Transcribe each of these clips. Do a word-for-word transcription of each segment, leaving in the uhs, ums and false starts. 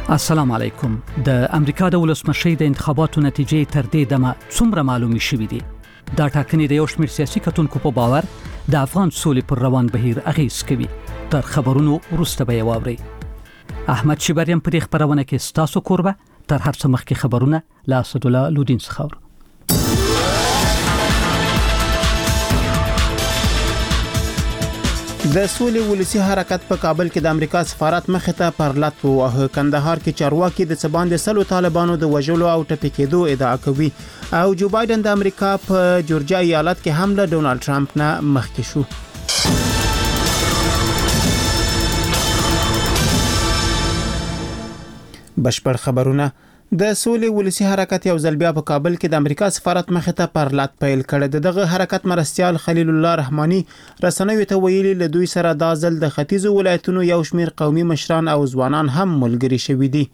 السلام علیکم. د امریکا د ولسمشۍ د انتخاباتو نتیجې تر دې دمه څومره معلومي شوې دي؟ دا ټاکنې د یو شمېر سیاسي کتونکو په باور د افغان سولې پر روان بهیر اغیز کوي. تر خبرونو وروسته به یې واورئ. احمد شبریم په دې خبرونه کې ستاسو کوربه. تر هر څه مخکې خبرونه له اسدالله لودین څخه اورو. د سولې ولسی حرکت په کابل کې د امریکا سفارت مخې ته پرلط ووهه. کندهار کې چارواکي د سباند سلو طالبانو د وژلو او ټپي کېدو ادعا کوي او جو بایدن د امریکا په جورجیا ایالت کې هم له ډونالد ټرمپ نه مخکې شو. بشپړ خبرونه. د سولې ولسی حرکت یو ځل بیا په کابل کې د امریکا سفارت مخې ته پرلط پیل کړ. دغه حرکت مرستيال خلیل الله رحماني رسنیو ته ویلي له دوی سره د ځل د ختیځو ولایتونو یو شمېر قومي مشران او ځوانان هم ملګري شوي دي.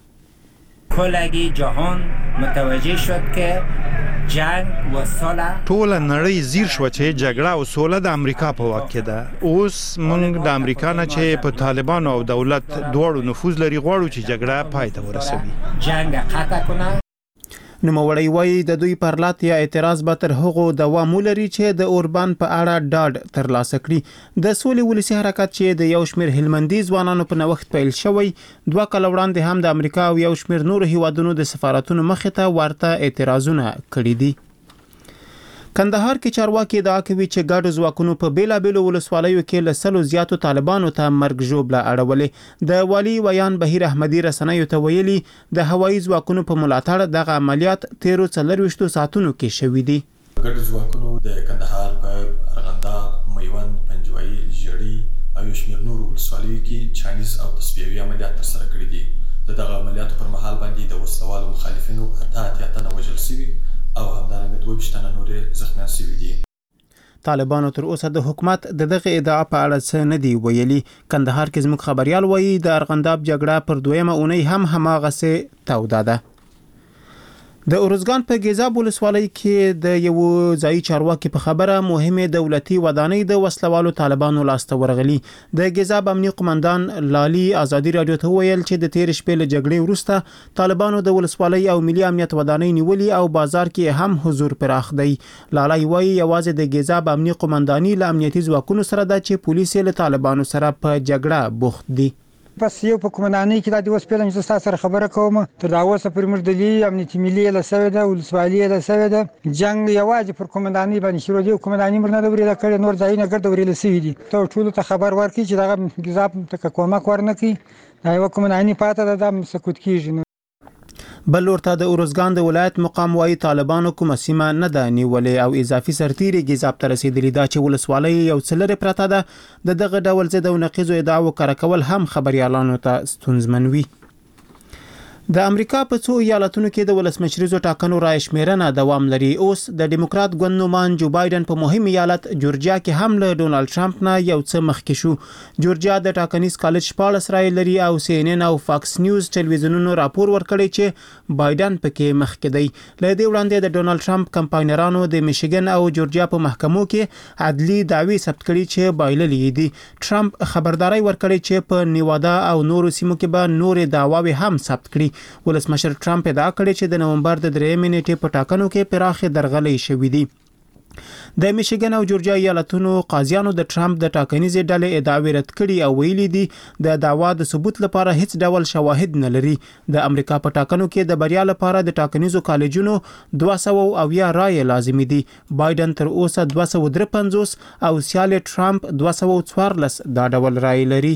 کلگی جهان متوجه شد که جنگ و صلح ټول نړۍ زیر شو چې جګړه او سوله د امریکا په واک کې ده. اوس موږ د امریکا نه چې په طالبانو او دولت دواړو نفوذ لري غواړو چې جګړه پای ته ورسوي. جنگ قطع کنه. نوموړی وایي د دوی پرلط یا اعتراض به تر هغو دوام ولري چې د اوربان په اړه ډاډ ترلاسه کړي. د سولې ولسی حرکت چې د یو شمېر هلمندي ځوانانو په نوښت پیل شوی دوه کال وړاندې هم د امریکا او یو شمېر نورو هیوادونو د سفارتونو مخې ته ورته اعتراضونه کړي دي. کندهار کې چارواکي ادعا کوي چې ګډو ځواکونو په بیلابېلو ولسوالیو کې له سلو زیاتو طالبانو ته مرګ ژوبله اړولې. د والي ویان بهیر احمدي رسنیو ته ویلي د هوایي ځواکونو په ملاتړ دغه عملیات تیرو څلرويشتو ساعتونو کې شوي دي. ګډو ځواکونو د کندهار په ارغنداب، میوند، پنجوایي، ژړی او یو شمېر نورو ولسوالیو کې چانیز او تصفیوي عملیات ترسره کړي دي. د دغه عملیاتو پر مهال باندې د وسلوالو مخالفینو اته اتیا تنه وژل شوي او همدارنګه دوه ویشت تنه نورې زخمیان شوي دي. طالبانو تر اوسه د حکومت د دغه ادعا په اړه څه نه دی ویلي. کندهار کې زموږ خبريال وایي د ارغنداب جګړه پر دویمه اونۍ هم هماغسې توده ده. د اورزګان په ګیزاب ولسوالۍ کې د یو ځای چارواکي په خبره مهمه دولتي ودانۍ د وسلوالو طالبانو لاسته ورغلي. د ګیزاب امنیه قومندان لالي ازادي رادیو ته ویل چې د تیر شپې له جګړې وروسته طالبانو د ولسوالۍ او ملي امنیت ودانۍ نیولي او بازار کې هم حضور پراخ دی. لالي وایي یوازې د ګیزاب امنیه قومنداني له امنیتي ځواکونو سره د چې پولیس له طالبانو سره په جګړه بوخت دي. بس یو په کومنانۍ کې د اوس پیلم چې تاسو سره خبره کوم تر دا اوسه پر مردلی امنیتي ملي له سوي ده ولسوالي له سوي ده جنگ یوازې پر کومنانۍ باندې شروع دی. کومنانۍ مرنه د ورې کړه نور ځایونه ګرځي ورې لسوي دي. ته ټول ته خبر ورکړي چې دغه ګزاب ته کومک ورنکي دا یو کومنانۍ پاته ده د سکوت کیږي. بل ورته د اورزګان د ولایت مقام وايي طالبانو کومه سیمه نه ده نیولې او اضافي سرتیري ګیزاب ته رسیدلي ده چې ولسوالۍ یو څلره پرته ده. د دغه ډول ضد او نقیضو ادعاو کار کول هم خبريالانو ته ستونزمن وي. د امریکا په څو ایالتونو کې د ولسمشریزو ټاکنو رای شمیرنه دوام لري. اوس د ډیموکرات ګوند نومان جو بایدن په مهم ایالت جورجیا کې هم له ډونالد ټرمپ نه یو څه مخکې شو. جورجیا د ټاکنیز کالج شپاړس رای لري او سی ان ان او فاکس نیوز ټلویزیونونو راپور ورکړی چې بایدن پکې مخکې دی. له دې وړاندې د ډونالد ټرمپ کمپاینرانو د میشیګن او جورجیا په محکمو کې عدلي دعوی ثبت کړي چې بایللې دي. ټرمپ خبرداري ورکړي چې په نیوادا او نورو سیمو کې به نورې دعواوې هم ثبت کړي. ولسمشر ټرمپ ادعا کړې چې د نومبر د درېمې نیټې په ټاکنو کې پراخه درغلې شوې دي. د میشیګن او جورجیا ایالتونو قاضیانو د ټرمپ د ټاکنیزې ډلې ادعاوې رد کړي او ویلي دي د دعوا د ثبوت لپاره هیڅ ډول شواهد نه لري. د امریکا په ټاکنو کې د بریا لپاره د ټاکنیزو کالجونو دوه سوه اویا رای لازمي دي. بایدن تر اوسه دوه سوه درې پنځوس او سیال ټرمپ دوه سوه څوارلس دا ډول رای لري.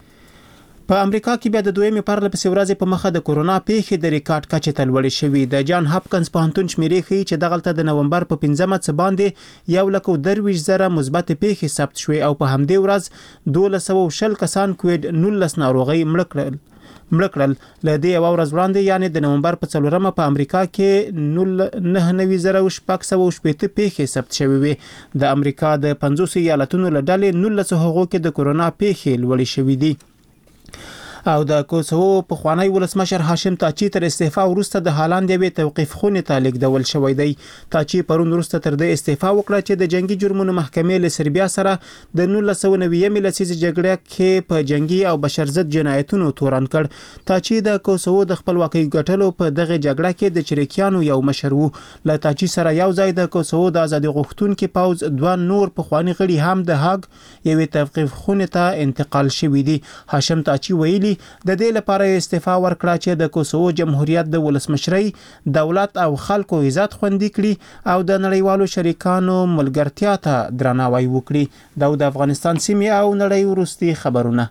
په امریکا کې بیا د دویمې پرله پسې ورځې په مخه د کورونا پیښې د ریکارډ کچې ته لوړې شوې. د جان هاپکنز پوهنتون شمیرې ښیي چې دغلته د نومبر په پنځمه څه باندې یو لک او درویشت زره مثبت پیښې ثبت شوې او په همدې ورځ دولس سوه شل کسان کووډ نولس ناروغۍ مړه کړل. مړه کړل. له دې یو ورځ وړاندې یعنی د نومبر په څلورمه په امریکا کې نه نوي زره شپږ سوه شپېته پیښې ثبت شوې وې. د امریکا د پنځوس ایالتونو له ډلې نولس هغو کې د کورونا پیښې لوړې شوې دي. او د کوسوو په خوانی ولسمشر هاشم تاچی تر استعفا وروسته د هالند یوې توقيف خونې ته لیږدول شوی دی. تاچی پرون وروسته تر د استعفا وکړه چې د جنگي جرمونو محکمې له سربیا سره د نولس سوه نوي لسیزې جګړه کې په جنگي او بشرضد جنایتونو تورن کړ. تاچی د کوسوو د خپلواکۍ ګټلو په دغه جګړه کې د چریکیانو یو مشر وو. له تاچی سره یو ځای د کوسوو د ازادي غوښتونکو پوز دوه نور په خوانی غړي هم د هاګ یوې توقيف خونې ته انتقال شوی دي. هاشم تاچی ویلي د دې لپاره استعفا ورکړه چې د کوسوو جمهوریت د ولسمشرۍ دولت او خلکو عزت خوندي کړي او د نړیوالو شریکانو ملګرتیا ته درناوی وکړي. دا د افغانستان سیمې او نړۍ وروستي خبرونه.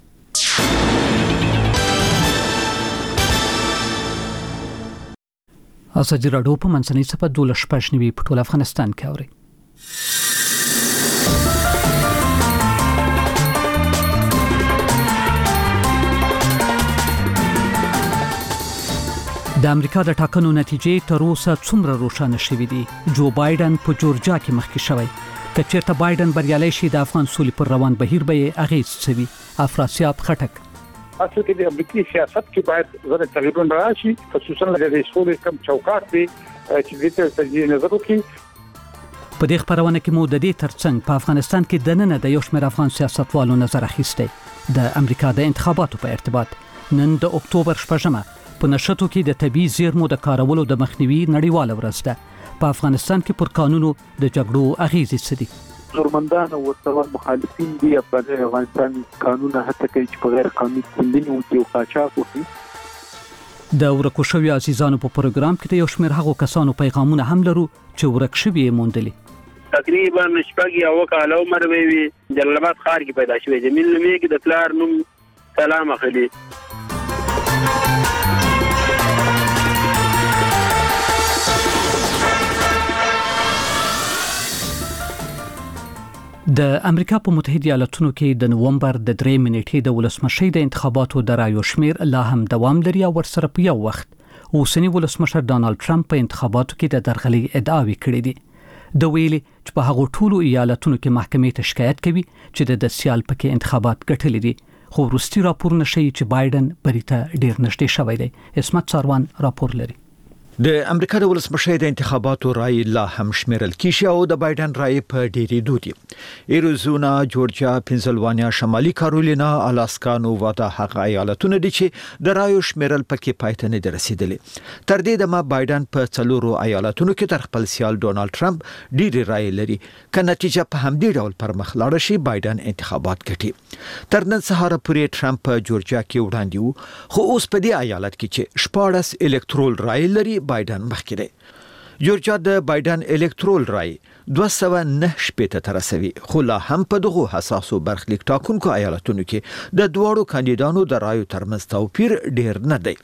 ازادي راډیو په منځنۍ صفه دولس شپږ نوي په ټول افغانستان کې اوري. د امریکا د ټاکنو نتیجې تر اوسه څومره روښانه شوې دي؟ جو بایدن په جورجیا کې مخکې شوی. که چیرته بایدن بریالی شي د افغان سولې پر روان بهیر به اغیز سوي. افراسیاب خټک اصل کې د امریکایي سیاست کې باید زره تغیرونه راشي، خصوصا لکه د سولې کم چوکاټ دی چې د دې تجزیه نظر وکړي. په دې خبرونه کې مو د دې ترڅنګ په افغانستان کې د نن د یو شمېر افغان سیاستوالو نظر اخیستی د امریکا د انتخاباتو په ارتباط. نن د اکتوبر شپږمه په نشټو کې د طبي زیرمو د کارولو د مخنیوي نړیواله ورځ ده. په افغانستان کې پر قانونو د جګړو اغیزې څه دي؟ نورمندان او ورته مخالفین دي په افغانستان قانون هڅه کوي چې په غیر قانوني کندنې وکړي او قاچاق وکړي. د ورکو شوي عزیزانو په پروګرام کې د یو شمېر هغو کسانو پیغامونه هم لرو چې ورک شوي یې موندلي. تقریبا شپږ یا اوه کاله عمر به وي، جلال آباد ښار کې پیدا شوی. جمیل نومې کې د پلار نوم سلام اخلي. د امریکا په متحده ایالاتونو کې د نومبر د درې منېټې د ولسمشۍ د انتخاباتو د رایو شمیر لا هم دوام لري او ورسره په یو وخت اوسنی ولسمشر ډانلډ ټرمپ په انتخاباتو کې د درغلۍ ادعاوې کړې دي. د ویلي چې په هغو ټولو ایالاتونو کې محکمې ته شکایت کوي چې د دسیال پکې انتخابات ګټلې دي، خو وروستي راپورونه ښیي چې بایدن بری ته ډیر نږدې شوی دی. اسمت ساروان راپور لري. د امریکا د ولسمشۍ د انتخاباتو رای لا هم شمیرل کیږي او د بایدن رای په ډیری دودي. ایریزونا، جورجیا، پنسلوانیا، شمالي کارولینا، الاسکا، نووادا هغه ایالتونه دي چې د رایو شمیرل پکې پایته نه رسیدلي. تر دې دمه بایدن په څلورو ایالتونو کې تر خپل سیال ډونالد ټرمپ ډیری رای لري. که نتیجه په همدې ډول پر مخ لاړه شي بایدن انتخابات ګټي. تر نن سهار پورې ټرمپ په جورجیا کې وړاندې وو، خو اوس په دې ایالت کې چې شپاړس الکترول رای لري بایدن مخکې دی. جورجیا د بایدن الکترول رای دوه سوه نه شپېته ته رسوي، خو لا هم په دغو حساسو برخلیک ټاکونکو ایالتونو کې د دواړو کاندیدانو د رایو ترمنځ توپیر ډیر نه دی.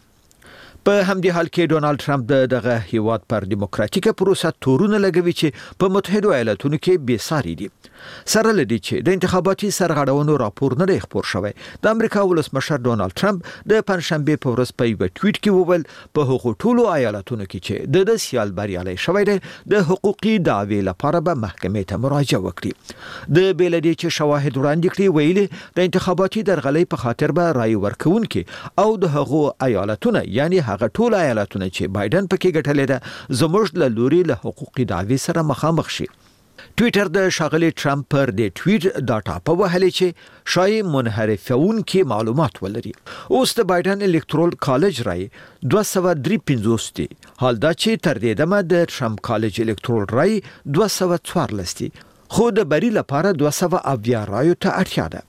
په همدې حال کې ډونالد ټرمپ دغه هیواد پر دیموکراتیکه پروسه تورونه لګوي چې په متحده ایالاتونو کې بې ساري دي. سره لدی چې د انتخاباتي سرغړونو راپور نه دی خپور شوی. د امریکا ولسمشر ډونالد ټرمپ د پنځشنبه په ورځ په یو ټویټ کې وویل په هغو ټولو ایالتونو کې چې د د سیال بریالي شوی دی د حقوقي دعوی لپاره به محکمې ته مراجعه وکړي. د بلدی چې شواهد وړاندې کړي ویلي د انتخاباتي درغلۍ په خاطر به رای ورکوونکي او د هغو ایالتونو یعنی هغه ټول ایالتونه چې بایدن پکې ګټلې ده زموږ له لوري له حقوقي دعوی سره مخامخ شي. ټویټر د ښاغلي ټرمپ پر دې ټویټ دا ټاپه وهلې چې شایي منحرفونکي معلومات ولري. اوس د بایدن الکترول کالج رای دوه سوه درې پنځوس دی، حال دا چې تر دې دمه د ټرمپ کالج الکترول رای دوه سوه څوارلس دی، خو د بری لپاره دوه سوه اویا رایو ته اړتیا ده.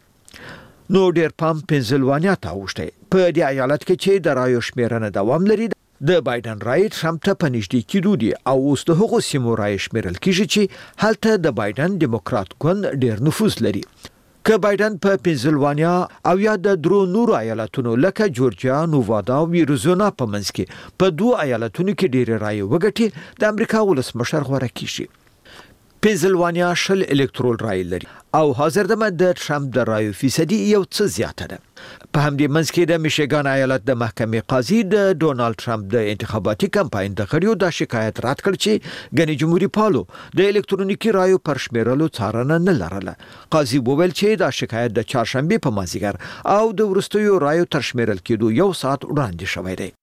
نو ډیر پام پنسلوانیا ته اوښتی. په دې ایالت کې چې د رایو شمیرنه دوام لري د بایدن رای ټرمپ ته په نږدې کېدو دي او اوس د هغو سیمو رای شمیرل کیږي چې هلته د بایدن دیموکرات ګوند ډیر نفوذ لري. که بایدن په پنسلوانیا او یا د درو نورو ایالتونو لکه جورجیا، نووادا او ایریزونا په منځ کې په دوه ایالتونو کې ډیر رای وګټي د امریکا ولسمشر غوره کیږي. پنسلوانیا شل الکترول رای لري او حاضر دمه د ټرمپ د رایو فیصدي یو څه زیاته ده. په همدې منځ کې د میشیګان ایالت د محکمې قاضي د ډونالد ټرمپ د انتخاباتي کمپاین د غړیو د شکایت رد کړ چې غني جمهوریت پالو د الکترونیکي رایو پر شمیرلو څارنه نه لرله. قاضي وویل چې دا شکایت د چهارشنبه په مازیګر او د ورستیو رایو تر شمیرل کېدو یو ساعت وړاندې شوی دی.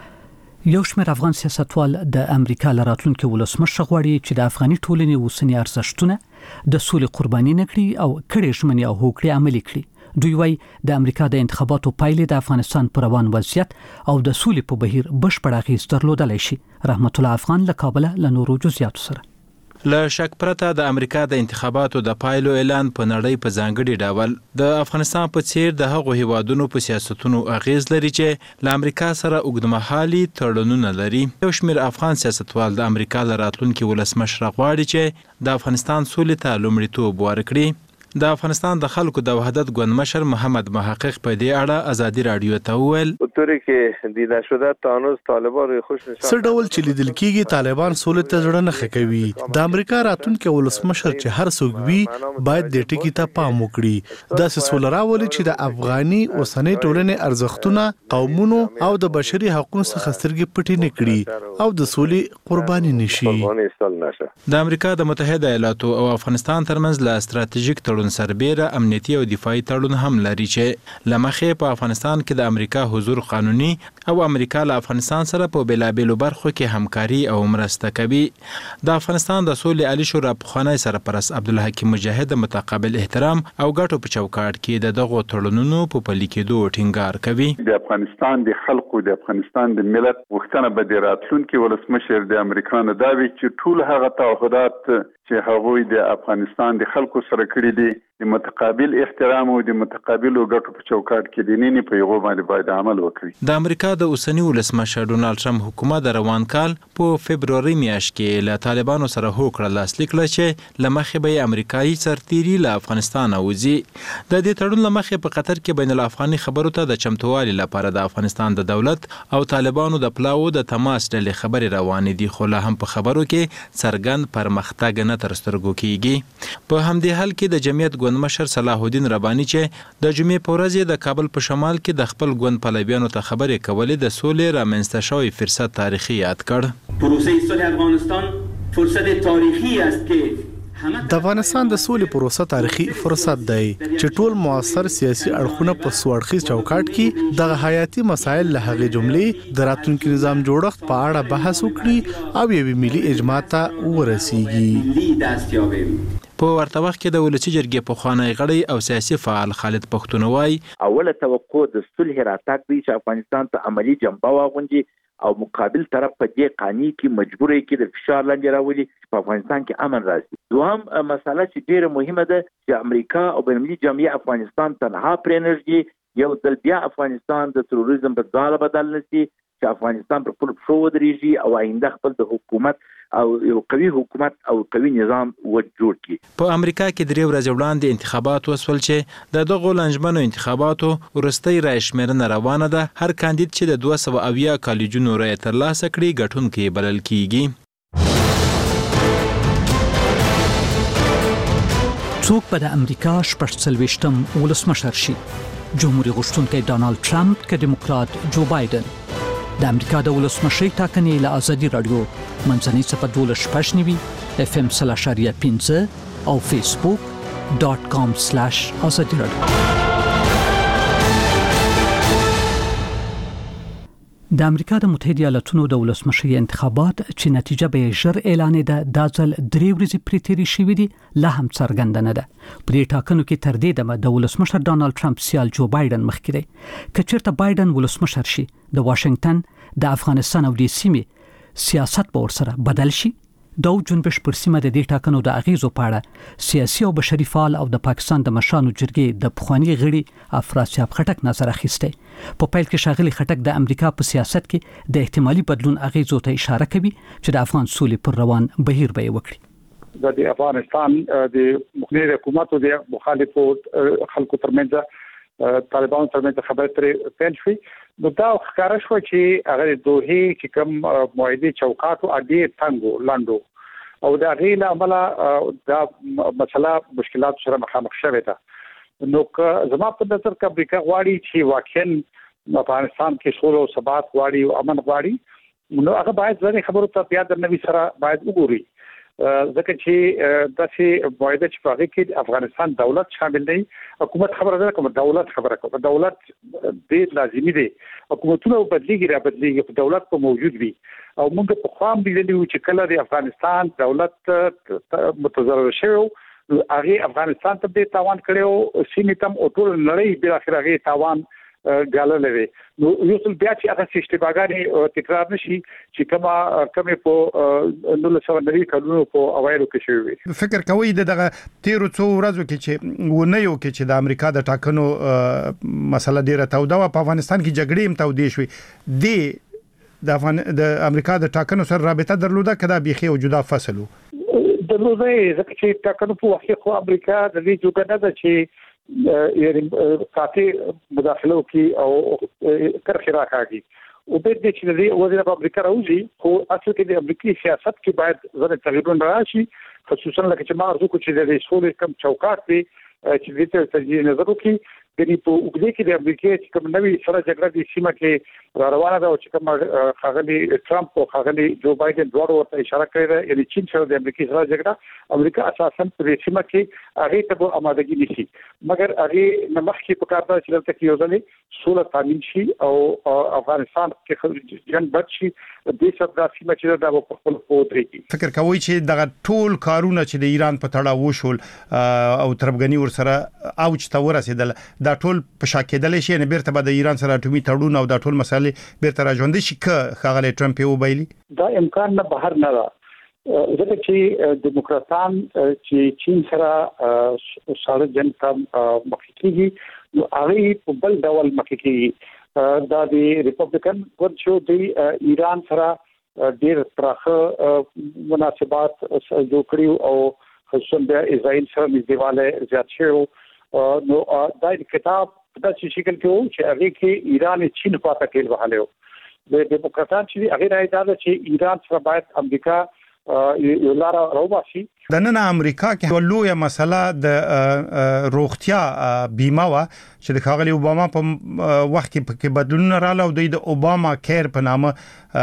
یو شمېر افغان سیاستوال د امریکا لراتلونکو ولسمشر غواړي چې د افغاني ټولنې اوسنی ارزښتونه د سولې قرباني نکړي او کړي ژمنې او هوکړې عملي کړي. دوی وايي د امریکا د انتخاباتو پایلې د افغانستان پر روان وضعیت او د سولې په بهیر بشپړ اغېز درلودلی شي. رحمت الله افغان له کابل له نورو جزئیاتو سره. له شک پرته د امریکا د انتخاباتو د پایلو اعلان په نړۍ په ځانګړي ډول د افغانستان په څیر د هغو هیوادونو په سیاستونو اغیز لري چې له امریکا سره اوږدمهالي تړونونه لري. یو شمېر افغان سیاستوال د امریکا له راتلونکي ولسمشر غواړي چې د افغانستان سولې ته لومړیتوب ورکړي. د افغانستان د خلکو د وحدت ګوند مشر محمد محقق په دې اړه ازادي رادیو ته وویل طوری کې دیده شده تانوز طالبان روی خوش نشان سر ډول چې لیدل کېږي طالبان سولې ته زړه نه ښه کوي. د امریکا راتلونکي ولسمشر چې هر څوک وي باید د ټکی ته پام وکړي. دا سولې راولي چې د افغاني اوسنۍ ټولنې ارزښتونه قومونو او د بشري حقوقو څخه سترګې پټې نه کړي او د سولې قرباني نشي. د امریکا د متحده ایالاتو او افغانستان ترمنځ له ستراتیژیک تړون سربیره امنیتي او دفاعي تړون هم لري چې لمخې په افغانستان کې د امریکا حضور قانوني او امریکا له افغانستان سره په بیلابیلو برخو کې همکاري او مرسته کوي. د افغانستان د سولې عالی شورا پخوانی سرپرست عبدالحکیم مجاهد متقابل احترام او ګټو په چوکاټ کې د دغو تړونونو په پلي کېدو ټینګار کوي. د افغانستان د خلکو د افغانستان د ملت وختنه به د راتلونکي ولسمشر د امریکا نه دا وی چې ټول هغه تعهدات چې هغوی د افغانستان د خلکو سره کړی دي د متقابل احترام او د متقابل ګټو په چوکاټ کې د نینې په یغو باندې باید عمل وکړي. د امریکا د اوسنی ولسمشر ډونالد ټرمپ حکومت د روان کال په فبروري میاشت کې له طالبانو سره هوکړه لاسلیک کړه چې لمخې به امریکایي سرتیري له افغانستان وځي. د دې تړون لمخې په قطر کې بین الافغاني خبرو ته د چمتووالي لپاره د افغانستان د دولت او طالبانو د پلاو د تماس ډلې خبرې روانې دي، خو لا هم په خبرو کې څرګند پرمختګ نه تر سترګو کیږي. په همدې حال کې د جمعیت ګوند مشر صلاح الدین رباني چې د جمعې په ورځ د کابل په شمال کې د خپل ګوند پلویانو ته خبرې کولې د سولې رامنځته شوی فرصت تاریخي یاد کړ. پروسه صلح افغانستان فرصت تاریخي است که د افغانستان د سولې پروسه تاریخي فرصت دی چې ټول موثر سیاسي اړخونه په سوړخي چوکاټ کې د حیاتي مسایل له هغې جملې د راتلونکي نظام جوړښت په اړه بحث وکړي او یوې ملي اجماع ته ورسیږي. په ورته وخت کې د ولسی جرګې پخوانی غړی او سیاسي فعال خالد پښتون وایي اوله توقع د صلح راتګ دی چې افغانستان ته عملی جنبه واغوندي او مقابل طرف په دې قانون کې مجبورې کې د فشار لاندې راولي په افغانستان کې امن راشي. دوهم مسله چې ډیره مهمه ده چې امریکا او بینالمللي جامعه افغانستان تنها پرې نشي، یو ځل بیا افغانستان د تروریزم په ځاله بدل نشي چې افغانستان پر خپل پښو ودرېږي او آینده خپل د حکومت او یو قوي حکومت او قوي نظام و جوړ کړي. په امریکا کې درې ورځې وړاندې انتخابات وسول چې د دغو لنجمنو انتخاباتو وروستۍ رای شمیرنه روانه ده. هر کاندید چې د دوه سوه اویا کالجونو رای ترلاسه کړي ګټونکی بلل کیږي. څوک به د امریکا شپږ څلوېښتم ولسمشر شي؟ جمهوریت غوښتونکی ډانالډ ټرمپ که دیموکرات جو بایدن؟ د امریکا د ولسمشۍ ټاکنې له ازادي رادیو منځنۍ څپه دولس شپږ نوي اف ام سل اشاریه پنځه او فیسبوک ډاټ کام سلاش ازادي رادیو. د امریکا د متحده ایالاتونو د ولسمشۍ انتخابات چې نتیجه به ژر اعلانېده دا ځل درې ورځې پرې تېرې شوې دي لا هم څرګنده نه ده. په دې ټاکنو کې تر دې دمه د ولسمشر ډانالډ ټرمپ سیال جو بایدن مخکې دی. که چېرته بایدن ولسمشر شي د واشنگټن د افغانستان او د سیمې سیاست به ورسره بدل شي. د جنبش پر سیمه د دې ټاکنو د اغیزو په اړه سیاسي او بشري فعال او د پاکستان د مشرانو جرګې د پخوانی غړي افراسیاب خټک نظر اخیسته. په پیل کې ښاغلي خټک د امریکا په سیاست کې د احتمالي بدلون اغیزو ته اشاره کوي چې د افغان سولې پر روان بهیر به وکړي. د افغانستان د مخنیوي حکومت او د مخالفو خلکو ترمنځ طالبانو ترمنځ خبرې ترې پیل شوې. نو دا ښکاره شو چې هغه دوه چې کوم معاهده چوکاټ او اډې څنګه لاندو او دا غیله عمله دا مسله مشکلات سره مخامخ شوه ده نو که زما په نظر کې امریکا غواړي چې واقعا افغانستان کې سولې او ثبات غواړي او امن غواړي نو هغه باید ځنې خبرو ته بیا د نوي سره باید وګوري ځکه چې داسې معاهده چې په هغه کې افغانستان دولت شامل دی حکومت خبره ده کوم دولت خبره کوم دولت ډېر لازمي دی حکومتونه بدلیږي را بدلیږي په دولت په موجود وي او موږ په خام لیدلو چې کله د افغانستان دولت متضرر شوی هغه افغانستان ته د تاوان کړو سیمه تم او ټول نړۍ بل اخر هغه تاوان غاللوي نو یو څل بیا چې هغه اشتباهګانې تکرار نشي چې کما کمې په نو له سوال لري کلونو په اوایلو کې شوی فکر کوي دغه تیرو څو ورځو کې چې ونه یو کې چې د امریکا د ټاکنو مسله ډیره توده و په افغانستان کې جګړې هم تودې شوې دی د افغان د امریکا د ټاکنو سره رابطه درلوده کدا بيخي او جدا فصلو درلوده ځکه چې ټاکنو په وخت کې خو امریکا د دې جوګه نه ده چې یې کافي مداخله کوي او کرخه راکاږي او به دې چې د وزیر په امریکا راوځي خو اصل کې د امریکایي سیاست کې باید زړه تغیرونه راشي خصوصا لکه چې ما ارزو کو چې د سولې کم چوکاټ دی چې دې ته تجدید نظر وکړي د دې په وګړي کې د امریکا چې کوم نوې سره جګړه د سیمه کې را روانه ده او چې کوم خاغلی ټرمپ او خاغلی جو بایدن دواړو ورته اشاره کړې ده یعنی چین سره د امریکا سره جګړه امریکا اساسا په سیمه کې هغه ته به آمادګي نشي مګر هغه نمخ کې په کار ده چې دلته کې یو ځلې سوله تامین شي او افغانستان کې جنگ بد شي د څه د سیمه چې دا په خپل پودري فکر کوي چې دغه ټول کارونه چې د ایران په تړاو وشول او تربګنی ور سره اوج ته ورسېدل دا ټول په شاکېدل شي نه بیرته به د ایران سره اټومي تړون او دا ټول مسالې بیرته راځوندې شي که خاغلی ټرمپ یې وبایلی دا امکان نه بهر نه ده ځکه چې دیموکراتان چې چین سره سره جنگ ته مخ کیږي نو هغه په بل ډول مخ کیږي دا د ریپبلیکن ورچو د ایران سره ډېر پراخه مناسبات جوړ کړیو او خصوصا د اسرائیل سره نږدېواله زیات شوی نو دا کتاب په داسې شکل کې وو چې هغه کې ایران چین په اړه کې وهاله د دیموکراتان چې هغه راځي دا چې ایران سره باید امریکا یو لار راوباسي د نن امریکا کې لویه مسله د روغتیا بیمه وا چې د خاغلی اوباما په وخت کې بدلون رااله او د اوباما کیر په نامه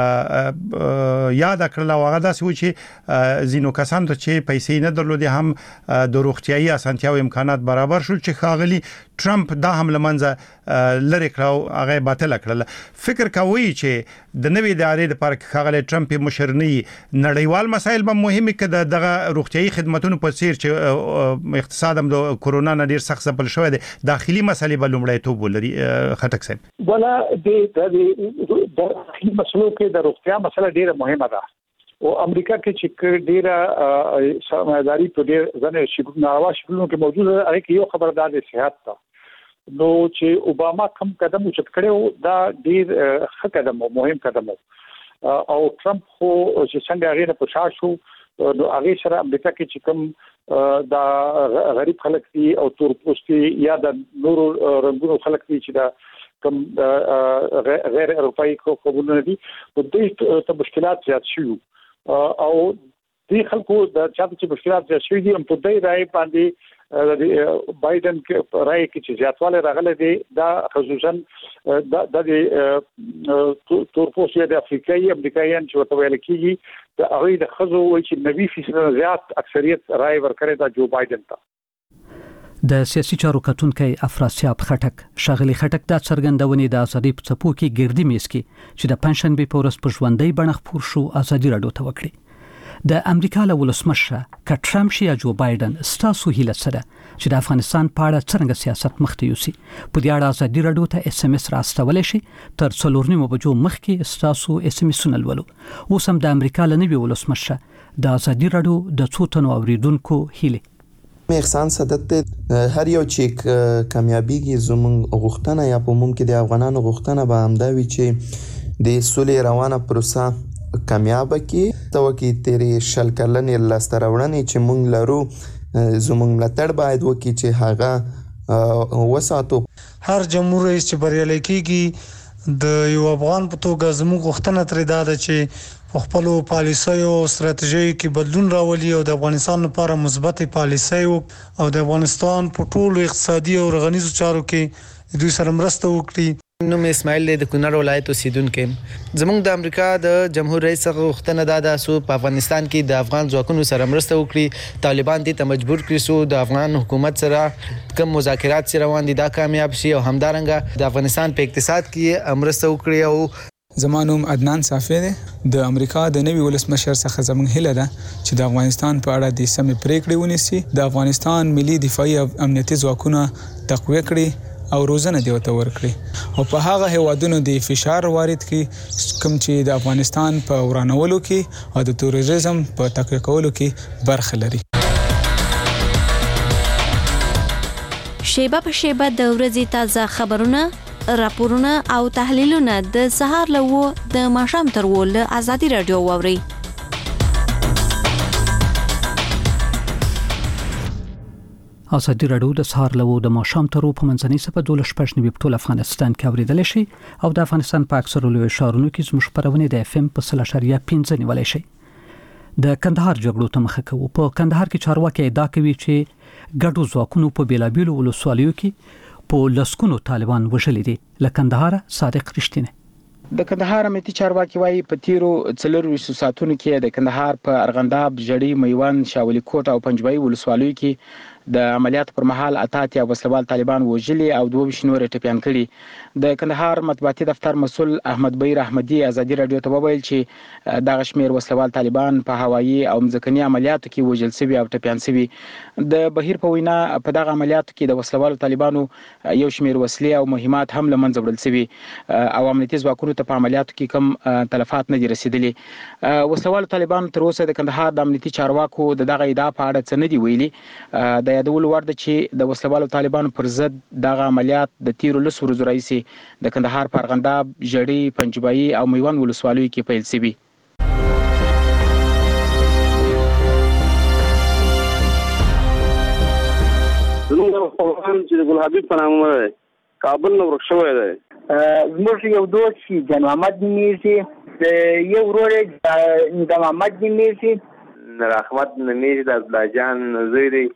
یاد کړل او هغه داسې و چې زینو کسان ته چې پیسې نه درلودي هم د روغتيایي اسانتیاو امکانات برابر شول چې خاغلی ټرمپ دا هم لمنځه لری کړو هغه باطل کړل فکر کوي چې د نوې ادارې لپاره خاغلی ټرمپ مشرنی نړیوال مسایل به مهمه کده دغه روغتيایي خدماتونو په څیر چې اقتصاد هم د کورونا نه ډیر سخت ځپل شوی دی داخلي مسلې به لومړی توب ولري خټک صاحب ولا د د داخلي مسلو کې د روغتیا مسله ډیره مهمه ده او امریکا کې چې ډیره سرمایداري په ډیر ځنه شي ناروا شکلونو کې موجوده ده هغه کې یو خبردار د صحت ته نو چې اوباما کوم قدم وچت کړو دا ډیر ښه قدم او مهم قدم او ټرمپ خو چې څنګه هغه په شا شو نو هغه سره امریکا کې چې کوم دا غریب خلک دي او تور پوستي یا د نورو رنگونو خلک دي چې دا کوم غیر اروپאי قومونه دي په دې ته مشکلات زیات شي او دې خلکو د چا چې مشکلات زیات شي دي په دې راي باندې بایدن کې راي کې چې زیاتواله راغله دي دا خصوصا د تور پوستي د افریقایي امریکایان چې ورته ویل کیږي د هغه د خزو چې نوي فیصد زیات اکثریت راي ورکړي دا جو بایدن ته د سیاسي چارو کتونکي افراسیاب خټک شاغلي خټک د څرګندونې د ازادي په څپو کې ګردي میس کې چې د پنځشنبه په ورځ په ژوندۍ بڼه خپور شو ازادي راډیو ته وکړي د امریکا له ولسمشر ک ټرمپ شي یا جو بایدن ستاسو هیله سره چې د افغانستان په اړه څنګه سیاست مخته یوسي په دې اړه ازادي راډیو ته اس ام اس راستول شي تر څلور نیمو بجو مخکې ستاسو اس ام اس نلولو اوس هم د امریکا له نوي ولسمشر د ازادي راډیو د څو تنو اوریدونکو هیله احسان صدت هر یو چې کامیابیږي زموږ غوښتنه یا په عموم کې د افغانانو غوښتنه به همدا وي چې د سولې روانه پروسه کامیاب کی توکي تیرې شل کلنې لاسته راوړنې چې موږ لرو زموږ ملاتړ باید وکړي چې هغه وساتو هر جمهور رئیس چې بریالي کیږي د یو افغان په توګه زموږ غوښتنه ترې ده چې خپل پالیسۍ او ستراتیژي کې بدلون راولي او د افغانستان لپاره مثبت پالیسۍ او د افغانستان په ټولو اقتصادي او رغنیزو چارو کې دوی سره مرسته وکړي. نوم اسماعیل د کونړ ولایت اوسیدونکو. زموږ د امریکا د جمهور رئیس څخه غوښتنه ده د سو په افغانستان کې د افغان ځواکونو سره مرسته وکړي. طالبان دې ته مجبور کړي سو د افغان حکومت سره کوم مذاکرات سره روان دي دا کامیاب شي او همدارنګه د افغانستان په اقتصاد کې مرسته وکړي. او زمانوم عدنان صافی دی د امریکا د نوي ولسمشر څخه زموږ هیله ده چې د افغانستان په اړه د سمې پریکړې ونیسي، د افغانستان ملي دفاعي او امنیتي ځواکونه تقویه کړي او روزنه دی ورته ورکړي او په هغه هیوادونو د فشار وارد کړي کوم چې د افغانستان په ورانولو کې او د تروریزم په تقویه کولو کې برخه لري. شیبه په شیبه د ورځې تازه خبرونه، راپورونه او تحلیلونه د سهار له و د ماښام تر و له ازادي رادیو واوري. ازادي رادیو د سهار له و د ماښام تر و په منځنۍ سپه دولس شپږ نیوي په ټول افغانستان کې اوریدل شي او د افغانستان په اکثرو لوی ښارونو کې زموږ خبرونه د اف ام په صفر اشاریه پنځه نیولای شي. د کندهار جګړو ته مخه کوو. په کندهار کې چارواکي ادعا کوي چې ګډو ځواکونو په بیلابیلو ولسوالیو کې په لسکونو طالبان وژلي دي. له کندهار صادق رښتینه. د کندهار امنیتي چارواکي وايي په تیرو څلورویشتو ساعتونو کې د کندهار په ارغنداب، جړی، میوند، شاولی کوټ او پنجبای ولسوالیو کې د عملیات پر مهال اتاتیا وسلوال طالبان وژلي او دوه ویشت نور ټپيان کړي. د کندهار مطبوعاتي دفتر مسؤل احمد بیر احمدي ازادي رادیو ته وویل چې دغه شمیر وسلوال طالبان په هوایي او مځکني عملیاتو کې وژل شوي او ټپيان شوي. د بهیر په وینا په دغه عملیاتو کې د وسلوال طالبانو یو شمیر وسلې او مهمات هم لمنځه وړل شوي او امنیتي ځواکونو ته په عملیاتو کې کم تلفات نه دي رسیدلي. وسلوال طالبان تر اوسه د کندهار د امنیتي چارواکو د دغه ادعا په اړه څه نه دی ویلي. د یادول وړ ده چې د وسلوالو طالبانو پر ضد دغه عملیات د تیرو لسو ورځو راهیسې د کندهار په ارغنداب، جړی، پنجبایي او میوند ولسوالیو کې پیل شوي. زموږ خپلوان چې د ګل حبیب په نامه دی کابل نه ورک شوی دی. زموږ یو دوست چې جان محمد نومیږي، د یو ورور یې د محمد نومیږي، رحمت نومیږي، د عبدالله جان زوی دی.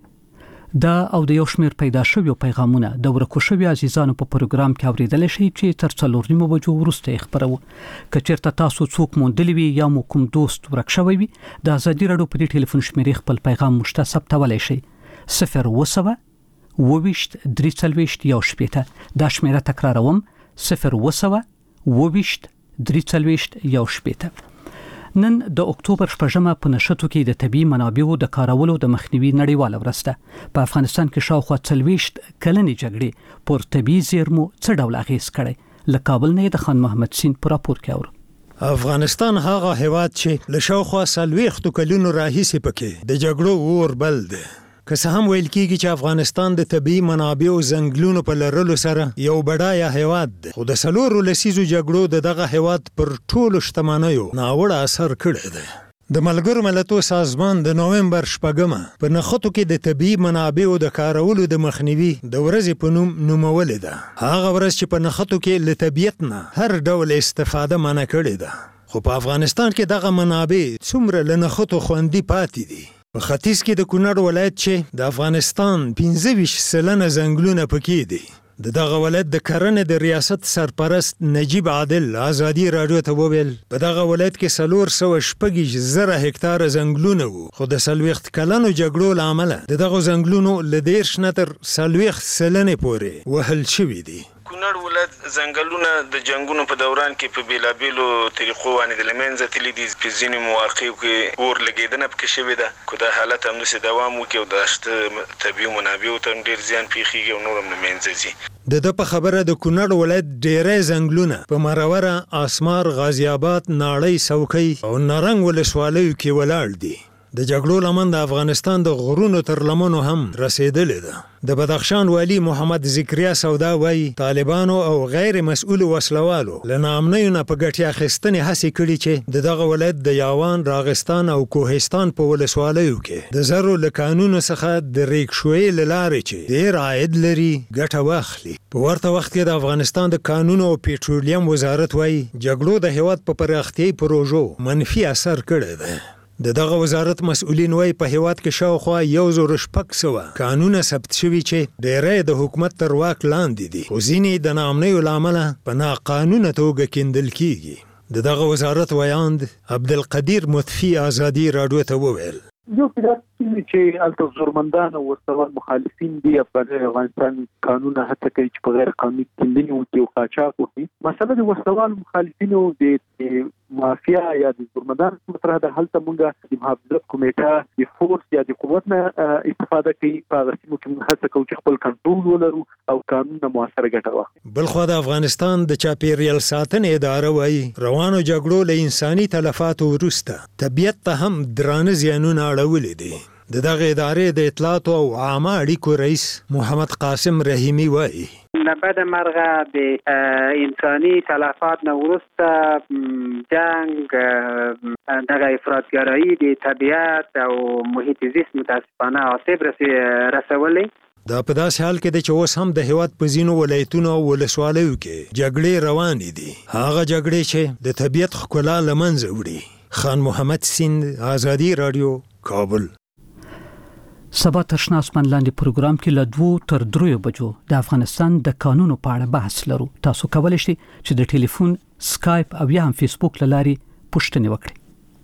دا او د یو شمیر پیدا شوی پیغامونه د ورکو شوی عزیزانو په پروګرام کې اوریدل شي چې تر څلور نیمو بجو وروسته خبرو. کچېرته تاسو څوک موندلی وي یا مو کوم دوست ورک شوی وي د ازادي رادیو په ټلیفون شمیرې خپل پیغام مشته ثبتولای شي صفر وسوه وویشت درې څلوېښت یو شپېته. دا شمیره تکراروم صفر وسوه وویشت درې څلوېښت یو شپېته. نن د اکتوبر شپږمه په نشټو کې د طبي منابعو د کارولو د مخنیوي نړیواله ورځ ده. په افغانستان کې شاوخوا څلوېښت کلنې جګړې پر طبي زیرمو څه ډول اغیز کړی. له کابل نه د خان محمد سین پر راپور کې اور افغانستان هغه هیواد چې له شاوخوا څلوېښتو کلونو راهیسې پکې د جګړو اور بل دی. که څه هم ویل کېږي چې افغانستان د طبي منابعو ځنګلونو په لرلو سره یو بډایه هیواد دی، خو د څلورو لسیزو جګړو د دغه هیواد پر ټولو شتمنیو ناوړه اثر کړی دی. د ملګرو ملتونو سازمان د نومبر شپږمه په نښتو کې د طبي منابعو د کارولو د مخنیوي د ورځې په نوم نومولې ده. هغه ورځ چې په نښتو کې له طبیعت نه هر ډول استفاده منع کړې ده. خو په افغانستان کې دغه منابع څومره له نښتو خوندي پاتې دي. په ختیځ کې د کونړ ولایت چې د افغانستان پنځه ویشت سلنه ځنګلونه پکې دي، د دغه ولایت د کرنې د ریاست سرپرست نجیب عادل ازادي رادیو ته وویل په دغه ولایت کې څلور سوه شپږ زره هکتاره ځنګلونه وو، خو د څلوېښت کلنو جګړو له امله د دغه ځنګلونو له دېرش نه تر څلوېښت سلنې پورې وهل شوي دي. کونړ ولایت ځنګلونه د جنگونو په دوران کې په بیلابیلو طریقو باندې د لمنځه تللي دي. په ځینو مواقعو کې اور لګېدنه پکې شوې ده. که دا حالت همداسې دوام وکړي او د شته طبیعي منابعو ته هم ډېر زیان پېښېږي او نور هم له منځه ځي. د ده په خبره د کونړ ولایت ډېری ځنګلونه په مروره، اسمار، غازي آباد، ناړۍ، څوکۍ او نرنګ ولسوالیو کې ولاړ دي. د جګړو لمن د افغانستان د غرونو تر لمنو هم رسیدلې ده. د بدخشان والی محمد ذکریا سودا وایي طالبانو او غیر مسؤل وسلوالو له ناامنیو نه په ګټه اخیستنې هڅې کړي چې د دغه ولایت د یاوان، راغستان او کوهستان په ولسوالیو کې د زرو له قانونو څخه د ریکشوي له لارې چې ډېر عاید لري ګټه واخلي. په ورته وخت کې د افغانستان د قانونو او پېټرولیم وزارت وایي جګړو د هیواد په پراختیايي پروژو منفي اثر کړی دی. د دغه وزارت مسؤلین وایي په هیواد کې شاوخوا یو زر شپږ سوه قانونه ثبت شوي چې ډېری د حکومت تر واک لاندې دي، خو ځینې د ناامنیو له امله په ناقانونه توګه کیندل کیږي. د دغه وزارت ویاند عبدالقدیر مطفي ازادي راډیو ته وویل یو پیدا چې الته زورمندان او ورسره مخالفین دي په افغانستان قانون هڅه کوي چې په غیر قانوني کیندنې وکړي او قاچاق وکړي. مسله د ورسره مخالفینو د مافیا یا د زورمندان مطرح ده. هلته موږ د محافظت کمیټه د فورس یا د قوت نه استفاده کوي په هغه سیمو کې موږ هڅه کوو چې خپل کنټرول ولرو او قانون نه مؤثره ګټه واخلو. بلخوا د افغانستان د چاپیریال ساتنې اداره وایي روانو جګړو له انساني تلفاتو وروسته طبیعت ته هم درانه زیانونه اړولي دي. د دغه ادارې د اطلاعاتو او عامه اړیکو رئیس محمد قاسم رحیمی وایي بعد مرغه د انساني تلفات نه وروسته جنگ دغه افراطګرایي د طبیعت او محیط زیست متاسفانه آسیب رسولی. دا په داسې حال کې د چې اوس هم د هیواد په ځینو ولایتونو او ولسوالیو کې جګړې روانې دي، هغه جګړې چې د طبیعت ښکلا له منځه وړي. خان محمد سیند، آزادي راډیو، کابل. سبا تر شنه اسمان لاندې پروګرام کې له دوو تر دریو بجو د افغانستان د قانونو په اړه بحث لرو. تاسو کولی شئ چې د ټلیفون، سکایپ او یا هم فیسبوک له لارې پوښتنې وکړئ.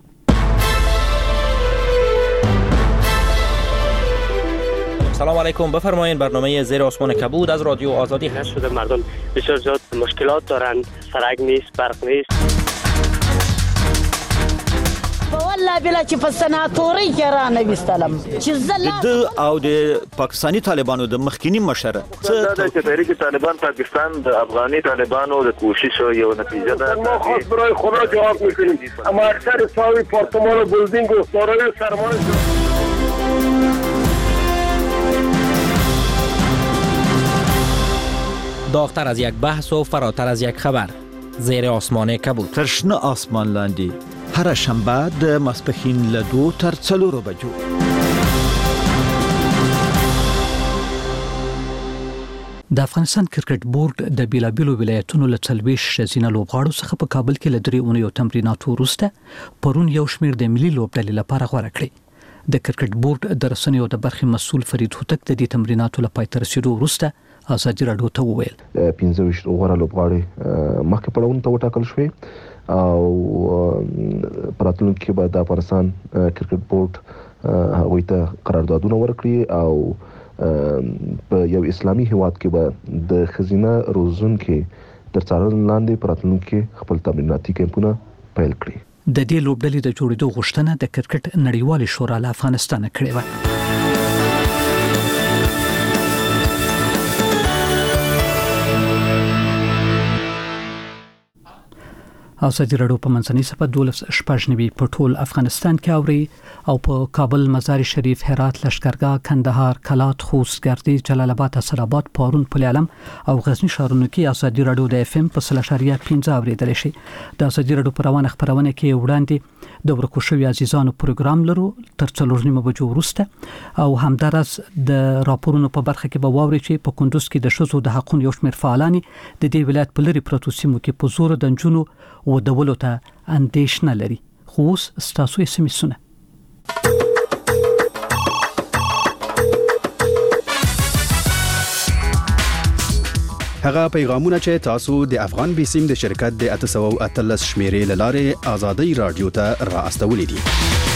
سلام علیکم، بفرمایید. برنامه زیر آسمان کبود از رادیو آزادی هست. شده مردم بسیار زیاد مشکلات دارند، سرک نیست، برق نیست. والله بلا چې په سناتوري کې را نه وستلم چې زلا د او د پاکستانی طالبانو د مخکینی مشره څه د تحریک طالبان پاکستان د افغاني طالبانو د کوشش یو نتیجه ده. ما خاص برای خدا جواب میکنیم، اما اکثر ساوی پارتمان و بلدینگ و دارای سرمایه داغتر از یک بحث و فراتر از یک خبر. زیر آسمان کبود. تر شنه آسمان لاندې هر شنبه د ماسپښین له دو تر څلورو بجو. د افغانستان کرکټ بورډ د بیلابیلو ولایتونو له څلوېښت ښځینه لوبغاړو څخه په کابل کې له درې اونیو تمریناتو وروسته پرون یو شمېر د ملي لوبډلې لپاره غوره کړی. د کرکټ بورډ د رسنیو د برخې مسؤل فرید هوتک د دې تمریناتو له پای ته رسیدو وروسته ازادي راډیو ته وویل پنځه ویشت غوره لوبغاړي مخکې پړاوونو ته وټاکل شوې او پراتلونکو کې به د افغانستان کرکټ بورډ هغوی ته قراردادونه ورکړي او په یو اسلامي هیواد کې به د ښځینه روزونکي تر څارنې لاندې پراتلونکو کې خپل تمریناتي کیمپونه پیل کړي. د دې لوبډلې د جوړېدو غوښتنه د کرکټ نړیوالې شورا له افغانستان کړې و. ازادي راډیو په منځنۍ صفحه دولس شپږ نوي په ټول افغانستان کې اوري او په کابل، مزار شریف، هرات، لشکرګاه، کندهار، کلات، خوست، ګردی، جلال آباد، اسراباد، پارون، پل علم او غزنی ښارونو کې ازادي راډیو د اف ام په سل اشاریه پنځه اوریدل شي. د ازادي راډیو په روانه خبرونه کې وړاندې د ورکو شوی عزیزانو پروګرام لرو تر څلور نیمه بجو وروسته او همدارس د راپورونو په برخه کې به واوري چې په کندوز کې د شذو د حقوقو یو شمېر فعالان د دې ولایت په لري پروتو سیمو کې په زور د جنونو و دولو ته اندېښنه لري. خو اوس ستاسو یې سمیسونه هغه پیغامونه چې تاسو د افغان بیسیم د شرکت د اته سوه او اتلس شمیرې له لارې ازادي راډیو ته را استولې دي.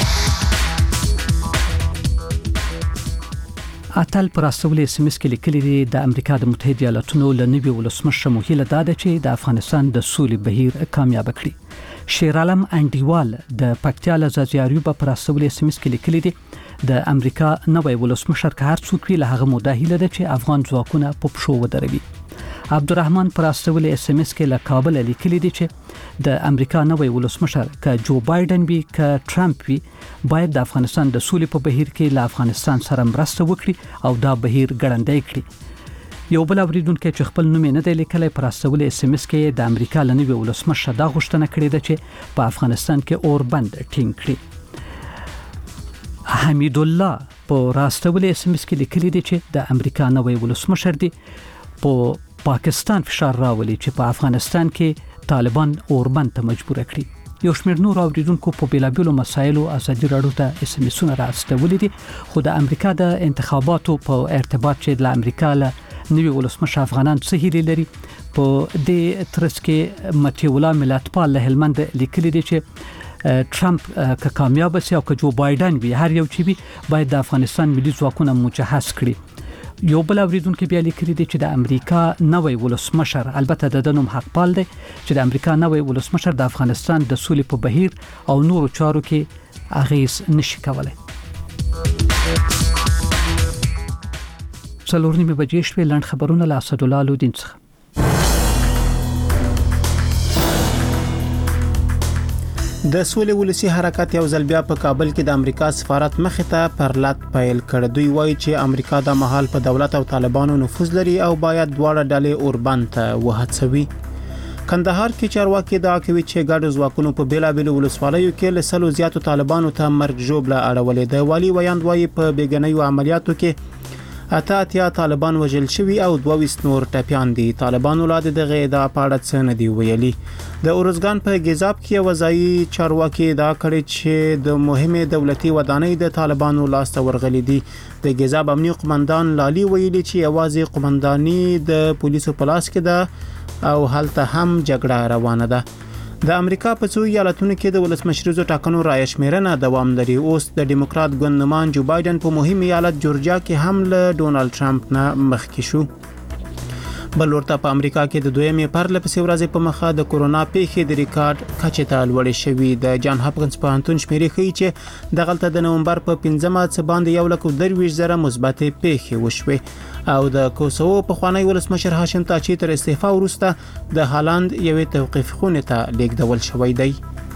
اتل پر استولې اس ام اس کې لیکلي دي د امریکا د متحده ایالاتونو له نوي ولسمشر موهیله داده چې د افغانستان د سولې بهیر کامیاب کړي. شیر عالم انډیوال د پکتیا له زازیاریو پر استولې اس ام اس کې لیکلي دي د امریکا نوی ولسمشر که هر څوک وی له هغه موده هیله ده چې افغان ځواکونه په پښو ودروي. عبدالرحمن پر استول اس ام اس کې له کابل لیکلي دي چې د امریکا نوی ولسمشر ک جو بایدن وی ک ټرمپ وی باید د افغانستان د سولې په بهیر کې له افغانستان سره مرسته وکړي او دا بهیر ګړندی کړي. یو بل اوریدونکو چې خپل نوم نه دی لیکلی پر استول اس ام اس کې د امریکا له نوی ولسمشر دا غوښتنه کړې ده چې په افغانستان کې اور بند ټینګ کړي. حمید الله په راستول اس ام اس کې لیکلي دي چې د امریکا نوی ولسمشر دی په پاکستان فشار راولي چې په افغانستان کې طالبان اوربند ته مجبور کړي. یو شمېر نور اوریدونکو په بیلابیلو مسایلو ازادي راډیو ته اس ام اسونه راستولي دي، خو د امریکا د انتخاباتو په ارتباط چې د امریکا له نوی ولسمشر افغانان څه هیله لري په دې ترڅ کې متي الله ملتپال له هلمند لیکلي دي چې ټرمپ که کامیاب شي او که جو بایدن وي هر یو چې وي باید د افغانستان ملي ځواکونه مجهز کړي. یو بل اوریدونکو بیا لیکلي دي چې د امریکا نوی ولسمشر، البته د دنوم حقپال دی، چې د امریکا نوی ولسمشر د افغانستان د سولې په بهیر او نورو چارو کې اغیز نشي کولای. څلور نیمه بجې شوې. لاند خبرونه له اسدالله لودین څخه. د سولې ولسی حرکت یو ځل بیا په کابل کې د امریکا سفارت مخې ته پرلط پیل کړ. دوی وایي چې امریکا د محل په دولت او طالبانو نفوذ لري او باید دواړه ډلې اوربند ته وهڅوي. کندهار کې چارواکي دا کوي چې ګډ ځواکونو په بیلابیلو ولسوالیو کې له سلو زیاتو طالبانو ته مرګ ژوبله اړولې ده. والی ویاند وایي په بیګنیو عملیاتو کې اته اتیا طالبان وژل شوي او دوه ویشت نور ټپیان دي. طالبانو لا دغه ادعا په اړه څه نه دی ویلي. د اورزګان په ګیزاب کې وځایي چارواکي دا کړي چې د مهمه دولتي ودانۍ د طالبانو لاس ته ورغلي دي. د ګیزاب امنیه قومندان لالي ویلي چې اوازې قومنداني د پولیسو په لاس کې ده او هلته هم جګړه روانه ده. د امریکا په څو ایالتونو کې د ولسمشریزو ټاکنو رایه شمیرنه دوام لري. اوس د ډیموکرات ګوند نمان جو بایدن په مهم ایالت جورجیا کې هم له ډونالد ټرمپ نه مخکې شو. بل ورته په امریکا کې د دویمې پرله پسې ورځې په مخه د کورونا پیښې د ریکارډ کچې ته لوړې شوې. د جان هاپکینز پوهنتون شمیرې ښیي چې دغلته د نومبر په پنځمه څه باندې یو لک درویشت زره مثبتې پیښې وشوې او د کوسوو پخوانی ولسمشر هاشم تاچي تر استعفا وروسته د هالند یوې توقیف خونې ته لیږدول شوی دی.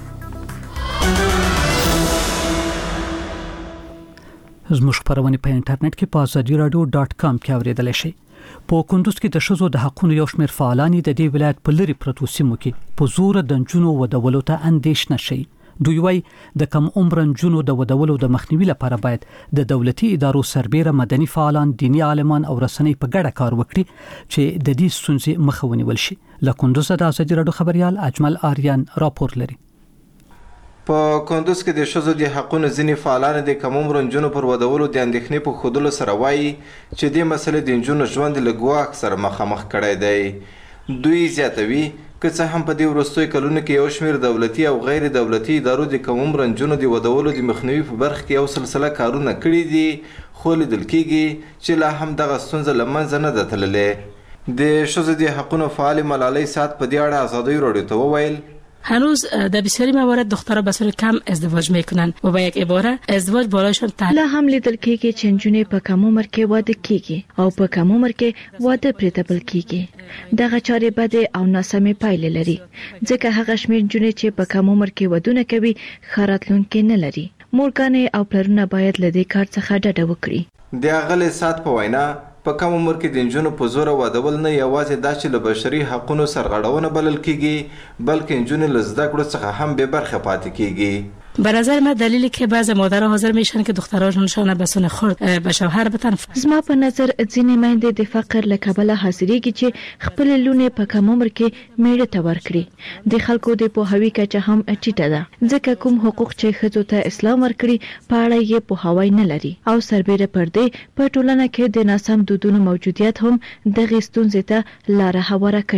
زموږ خبرونه په انټرنیټ کې په ازادي رادیو ډاټ کام کې اوریدل شي. په کندوز کې د شذو د حقونو یو شمېر فعالان د دې ولایت په لری پروتو سیمو کې په زور د جنونو ودولو ته اندیشنه شي. دوی وايي د کم عمر جنونو د ودولو د مخنیوي لپاره باید د دولتي ادارو سربېره مدني فعالان، دینی عالمان او رسنۍ په ګډه کار وکړي چې د دې ستونزې مخه ونیول شي. له کندوز د ازادي رادیو خبريال اجمل آریان راپور لري. په کندوز کې د شذو د حقونو ځینې فعالان د کم عمر جنونو پر ودولو د اندېښنې په خودلو سره وایي چې د مسلې د جنونو ژوند له ګواښ سره مخامخ کړی دی. دوی زیاتوي که څه هم په دې وروستیو کلونو کې یو شمېر دولتي او غیر دولتي ادارو د کم عمر جنونو د ودولو د مخنیوي په برخه کې یو سلسله کارونه کړي دي، خو لیدل کېږي چې لا هم دغه ستونزه له منځه نه ده تللې. د شذو د حقونو فعال ملالۍ سعد په دې اړه ازادي راډیو ته وویل هنوز در بسیاری موارد دخترها به صورت کم ازدواج میکنن و با یک عباره ازدواج بالایشان تحلیل هم لیدل کېږي چې نجونې په کم عمر کې واده کیږي او په کم عمر کې واده پرېتبل کیږي. دغه چارې بد او ناسمې پایلې لري ځکه هغه شمېر نجونې چې په کم عمر کې ودونه کوي ښه راتلونکی نه لري. مورګانې او پلرونه باید له دې کار څخه ډډه وکړي. د اغلې سات په وینا په کم عمر کې د نجونو په زور وادول نه یوازې دا چې له بشري حقوقو سرغړونه بلل کیږي بلکې نجونې له زده کړو څخه هم بې برخه پاتې کیږي. به نظر من دلیلی که بعضی مادرها حاضر میشن که دخترانشون به سن خرد به شوهر بتن. زما په نظر ځینې میندې د فقر له کبله حاضرېږي چې خپل لونه په کم عمر کې میړه ته ورکړي. د خلکو د پوهاوي کچه هم ټیټه ده ځکه کوم حقوق چې ښځو ته اسلام ورکړي په اړه یې پوهاوی نه لري او سربېره پر دې په ټولنه کې د ناسم دودونو موجودیت هم دغه ستونزې ته لاره هواره کړې ده.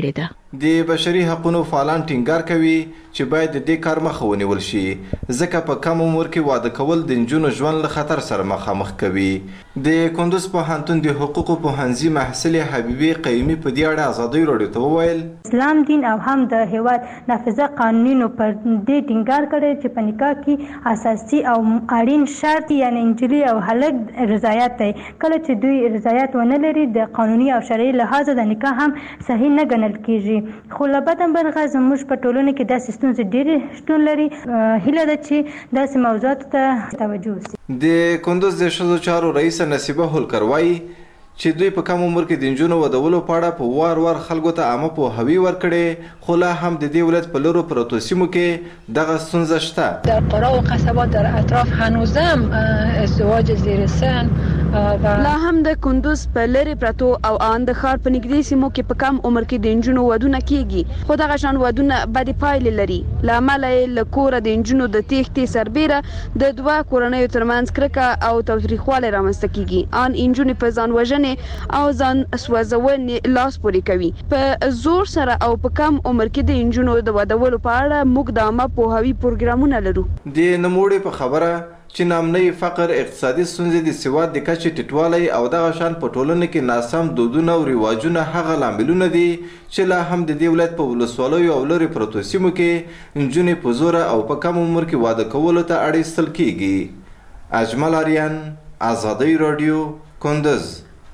د بشري حقوقو فعالان ټینګار کوي چې باید د دې کار مخه ونیول شي ځکه په کم عمر کې واده کول د نجونو ژوند له خطر سره مخامخ کوي. د کندوز پوهنتون د حقوقو پوهنځي محصلې حبیبي قیومي په دې اړه ازادي راډیو ته وویل اسلام دین او هم د هیواد نافذه قانونونو پر دې ټینګار کړی چې په نکاح کې اساسي او اړین شرط یعنی انجلي او هلک رضایت دی. کله چې دوی رضایت ونه لري د قانوني او شرعي لحاظ د نکاح هم صحیح نه ګڼل کیږي. خو له بده مرغه زموږ په ټولنه کې داسې ستونزې ډېرې شتون لري. هیله ده چې داسې موضوعاتو ته توجه وشي. د کندوز د ښځو چارو رئیسه نصیبه هولکر وایي چې دوی په کم عمر کې د نجونو ودولو په اړه په وار وار خلکو ته عامه پوهاوی ورکړي خو لا هم د دې ولایت په لرو پرتو سیمو کې دغه ستونزه شته. در قرا و قصبات در اطراف هنوزم ازدواج زیر سن لا هم د کندوز په لری پرتو او ان د ښار په نږدې سیمو کې په کم عمر کې د نجونو ودونه کیږي خو دغه شان ودونه بدې پایلې لري. لامل یې له کوره د نجونو د تېښتې سربیره د دوه کورنیو ترمنځ کرکه او تاوتریخوالی رامنځته کیږي. ان نجونې په ځان وژنې او ځان سوځونې لاس پورې کوي. په زور سره او په کم عمر کې د نجونو د ودولو په اړه موږ د عامه پوهاوي پروګرامونه لرو. د نوموړي په خبره چې نامنۍ فقر، اقتصادي ستونزې، د سواد د کچې ټیټوالی او دغه شان په ټولنه کې ناسم دودونه او رواجونه هغه لاملونه دي چې لا هم د دې ولایت په ولسوالیو او لرې پرتو سیمو کې نجونې په زوره او په کم عمر کې واده کولو ته اړ ایستل کیږي. اجمل آریان، ازادي راډیو، کندوز.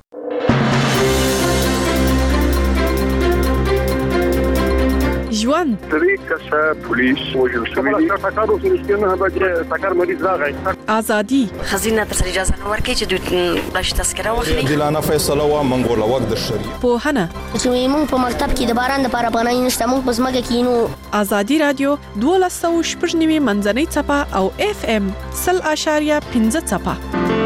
ژوند درې کسه پولیس وژل شوي دي. ټکر وشو نه بچ ټکر مریض راغی. ازادي خزینه تر اجازه نه ورکړي چې دوی بلش تذکره واخلي. جلانه فیصله وا منګوله وخت د شری پوهنه چې موږ په مکتب کې د باران د پاره پناه نشته موږ په ځمکه کې نو. ازادي رادیو دولس سوه شپږ نوي منځنۍ څپه او اف ام سل اشاریه پنځه څپه.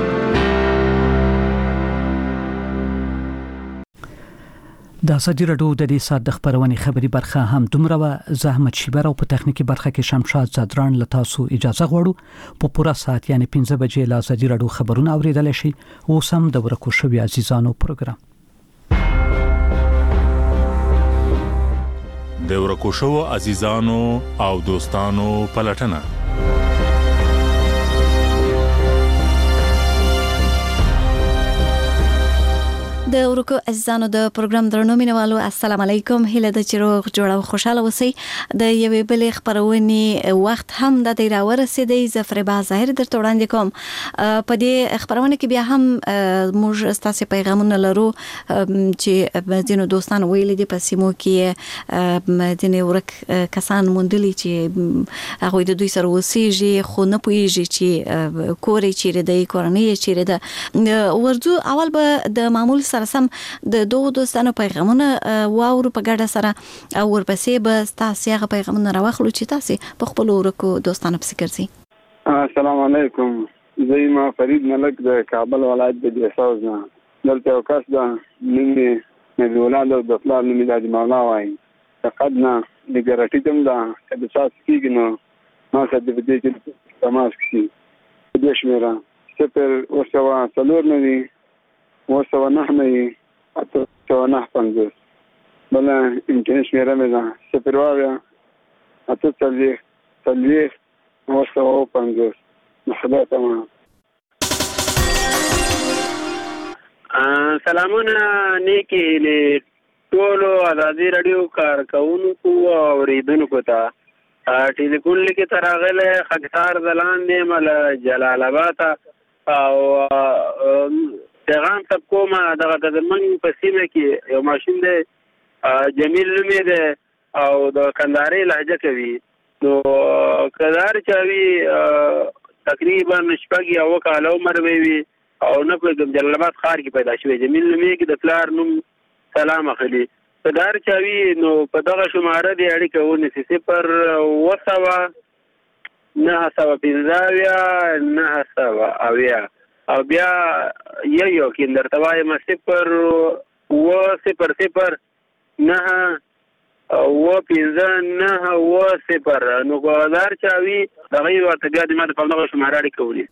د ازادي راډیو د دې ساعت د خبرونې خبري برخه هم دومره و. زحمت شیبر او په تخنیکی برخه کې شمشاد زادران له تاسو اجازه غواړو. په پوره ساعت یعنی پنځه بجې له ازادي راډیو خبرونه اوریدل شي. اوس هم د ورکو شوی عزیزانو پروګرام د ورکو شو عزیزانو او دوستانو پلټنه. د ورکو عزیزانو د پروګرام درنو مینوالو السلام علیکم. هیله ده چې روغ جوړ او خوشاله اوسئ. د یوې بلې خبرونې وخت هم د دې راورسېدی. زفر با ظاهر درته وړاندې کوم. په دې خبرونه کې بیا هم موږ ستاسو پیغامونه لرو چې ځینو دوستانو ویلي دي په سیمو کې ځینې ورک کسان موندلي چې هغوی د دوی سره اوسېږي خو نه پوهېږي چې کور یې چیرې دی، کورنۍ یې چیرې ده. ورځو اول به د معمول سره سم د دوه دوستانو پیغامونه واورو په ګډه سره او ورپسې به تاسو هغه پیغامونه راوخلو چې تاسو په خپل ورکو دوستانو پسې ګرځئ. السلام علیکم. زه ما فرید ملک د کابل ولایت د دیساوز نه. دلته یو کس ده نوم یې نبي ولاد او د پلار نوم یې حاجي مولا وایي. فقط نه د ګرټي ته ده چې د څاڅ کېږي نو ما سره د دې کې تماس کړي. دې شمیره صفر اوسه څلور نوي وسو نه مې اته سو نه پنځه بل انټرنیټ شمیره مې ده صفر وایا اته څلوي څلوي وسو پنځه محبه تمام. سلامونه نیکی له ټولو ازادي رادیو کارکونکو او اوریدونکو ته. ټلیفون لیکي تراغله خاکسار زلان دی مل جلال آباد او پیغام تب کومه دغه د من په سیمه کې یو ماشین دی جمیل نومې دی او د کندهاري لهجه کوي. نو کندهار چاوي تقریبا شپږ یا اوه کاله عمر وي او نه پوهېږم جلال آباد ښار کې پیدا شوی. جمیل نومې کې د پلار نوم سلام اخلي. کندهار چاوي نو په دغه شماره دی اړیکه ونیسي صفر اوه سوه نهه سوه پنځه اویا نهه سوه اویا او بیا یو یو کې درته وایم صفر اوه صفر صفر نهه اوه پنځه نهه اوه صفر. نو کندهار چاوي دغه یې ورته بیا د ما د په همدغه شماره اړیکه ونیسي.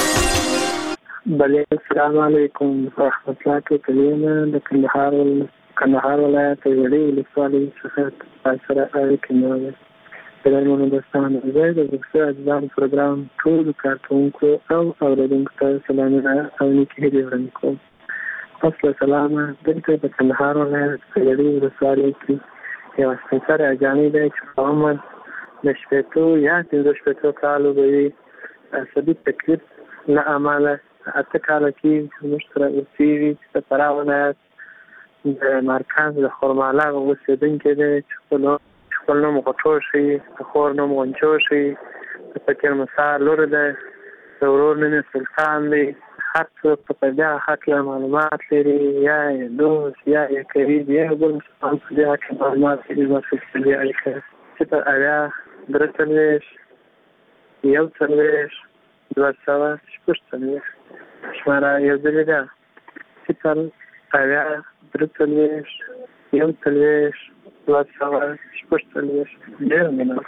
بله السلام علیکم. رحمت الله کې کلیم د کندهار کندهار ولایت وړې ولسوالۍ څخه سره اړیکې نیولې. درنو دوستانو، زه د بکسر اجزام پروګرام ټول کارکونکو او اوریدونکو ته سلامونه او نیکې هیلې وړاندې کوم. اصل سلامه دلته په کندهار ولایت وړې ولسوالۍ کې یو سپېڅلی اجانۍ دی چې په عمر د شپېتو یا پنځه شپېتو کالو به وي. عصبي تکلیف له امله اته کاله کېږي چې موږ سره اوسېږي چې د فراه ولایت د مرکز د خرمالاغ اوسېدونکی دی چې خپل خپل نوم غټو شي، د خور نوم غنچو شي، د فکر مسا لور دی، د ورور نوم سلطان دی. هر څوک په دې هکله معلومات لري، یا یې دوست یا یې قریب یا بل مسلمان په دې هکله معلومات لري. ورسره په دې اړیکه صفر اویا درې څلوېښت یو څلوېښت دوه سوه شپږ څلوېښت شماره یو ځلې ده صفر اویا درې څلوېښت یو څلوېښت دوه سوه شپږ څلوېښت. ډېره مینه.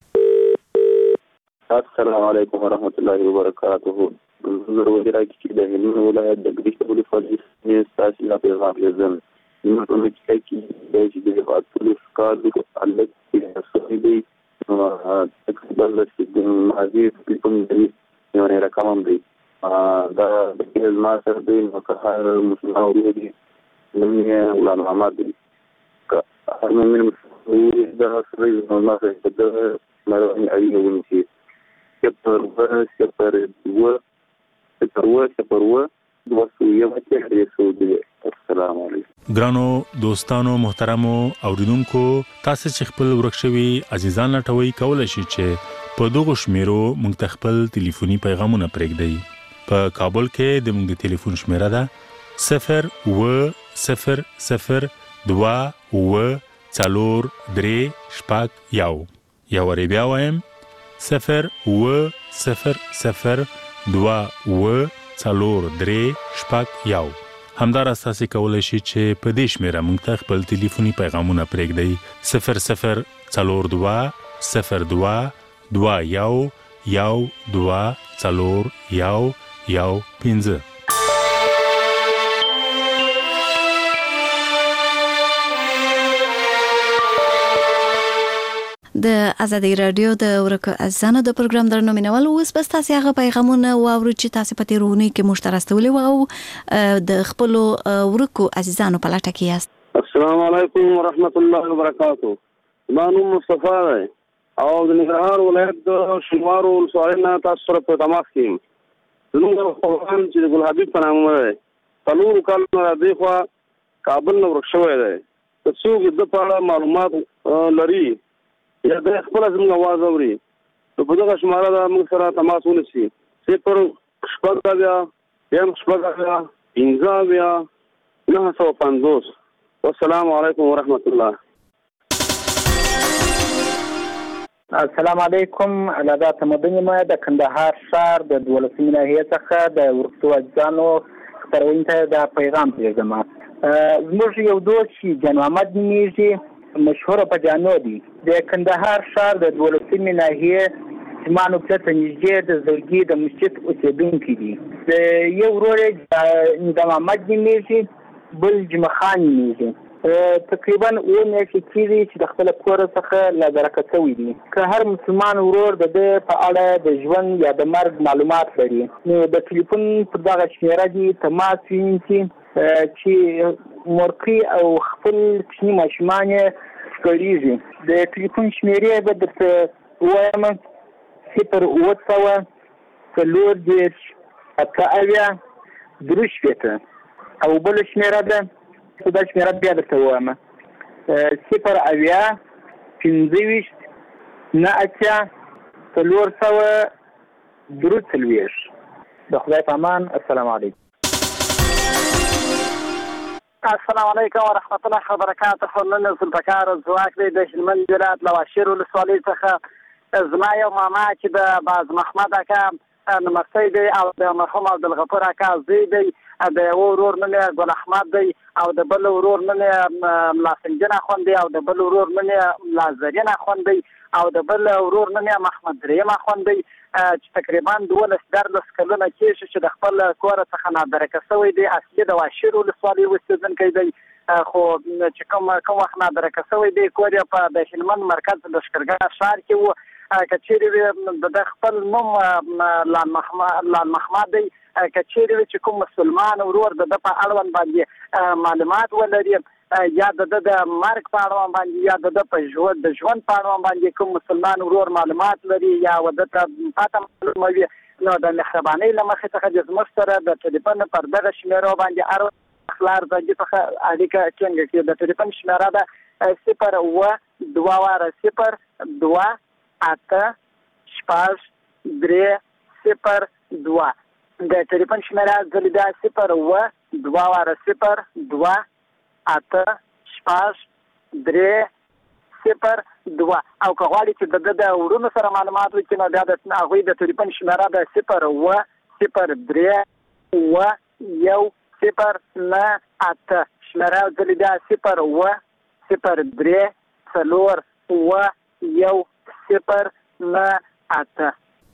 السلام علیکم ورحمۃ اللہ وبرکاتہ. زه وزیرا کې د هلمند ولایت د ګریشت ولسوالۍ څخه تاسو ته پیغام لرم. نو په دې کې د چې د خاطر کار د تعلق کې سوي دي تقریبا د ماضي په کوم دی یو نه رقم دی دا د ما سره د مکه مسلمان ورودي لمنه ولان محمد دی که هر من دا سره نو ما سره د مروان علي ونشي کپر ورس کپر و کپر و کپر و دوسیه وکړې سو دی. السلام علیکم ګرانو دوستانو محترمو اوریدونکو، تاسو چې خپل ورکشوي عزیزان لټوي کولای شئ چې په دغه شمیرو موږ خپل ټلیفوني پیغامونه پرېږدئ. په کابل کې د موږ د ټلیفون شمیره ده صفر و صفر صفر دوه و څلور درې شپږ یو. یو وری بیا وایم صفر و صفر صفر دوه و څلور درې شپږ یو. همداراز تاسو کولای شئ چې په دې شمیره موږ ته خپل ټلیفوني پیغامونه پرېږدئ صفر صفر څلور دوه صفر دوه دوه یو یو دوه څلور یو یو پنځه. د ازادي رادیو د ورکو ازانه د پروګرام درنو مینوال اوس بس تاسو هغه پیغامونه واورئ چې تاسو په تیرونی کې مشترکستولې او د خپل ورکو عزیزانو په لټه کې یاست. السلام علیکم ورحمت الله وبرکاتہ. ما نوم مصطفی دی او د ننګرهار ولایت د شینوارو ولسوالۍ نه تاسو سره په تماس کې یم. زموږ خپلوان چې د ګل حبیب په نامه دی څلورو کالو نه دی خو کابل نه ورک شوی دی. که څوک د په اړه معلومات لري یا د خپل زموږ आवाज اوري نو په دغه شماره دا موږ سره تماس ونیسي. صفر شپږ اویا یم شپږ اویا پنځه اویا نهه سوه پنځوس. والسلام علیکم ورحمت الله. السلام علیکم. علاده تمدني ما د کندهار ښار د دولسمې ناحیې څخه د ورکو اجزانو خپرونې ته دا پیغام پرېږدم. زموږ یو دوست چې جان محمد نومیږي مشهور په جانو دی د کندهار ښار د دولسمې ناحیې زمانو ته نږدې د زړګي د مسجد اوسېدونکي دي. د یو ورور د محمد نومیږي بل جمعه خان نومیږي. تقریبا اووه میاشتې کېږي چې د خپل کور څخه له درکه شوي دي. که هر مسلمان ورور د ده په اړه د ژوند یا د مرګ معلومات لري نو د ټلیفون پر دغه شمېره دي تماس ونیسي چې مورکۍ او خپل کوچني ماشومان یې ښکارېږي. د ټلیفون شمېرې به درته ووایم صفر اووه سوه څلور دېرش اته اویا درې شپېته او بله شمېره ده دا شمېره بیا درته ووایم صفر اویا پنځه ویشت نه اتیا څلور سوه درې څلوېښت. د خدای په امان. السلام علیکم. السلام علیکم ورحمت الله وبرکاته. نن ذوالفقار ځواک دی د هلمند ولایت له واشیر ولسوالۍ څخه. زما یو ماما چې د باز محمد اکا نمستی دی او د مرحوم عبدالغفور اکا زوی دی. د یو ورور نوم یې ګل احمد دی او د بل ورور نوم یې ملا سنجن اخوند دی او د بل ورور نوم یې ملا زرین اخوند دی او د بل ورور نوم یې محمد دریم اخوند دی چې تقریبا دولس دیارلس کلونه کېږي چې د خپل کور څخه نادرکه شوی دی. اصلي د واشیر ولسوالۍ اوسېدونکی دی. خو چې کوم کوم وخت نه درکسوي دی کور په د هلمند مرکز د لشکرګاه ښار کې وو کچېری د خپل نوم لال محمد لال محمد دی کچېری چې کوم مسلمان ورور د په اړوند باندې معلومات ولري یا د د مرګ په اړه باندې یا د په ژوند د ژوند په اړه باندې کوم مسلمان ورور معلومات لري یا ود ته پاته معلوموي نو د مهرباني لمخې څخه د زموږ سره د ټلیفون پر دغه شمیرو باندې ار خلار د څخه اړیکه څنګه کې د ټلیفون شمیره ده صفر و دوه واره صفر دوه اته شپږ درې صفر دوه د ټلیفون شمیره زلیدا صفر و دوه واره صفر دوه اته شپږ درې صفر دوه او که غواړئ چې د د ورونو سره معلومات وکړي نو بیا د هغوی د ټلیفون شمیره ده صفر و صفر درې و یو صفر نه اته شمیره زلیدا صفر و صفر درې څلور و یو صفر نه اته.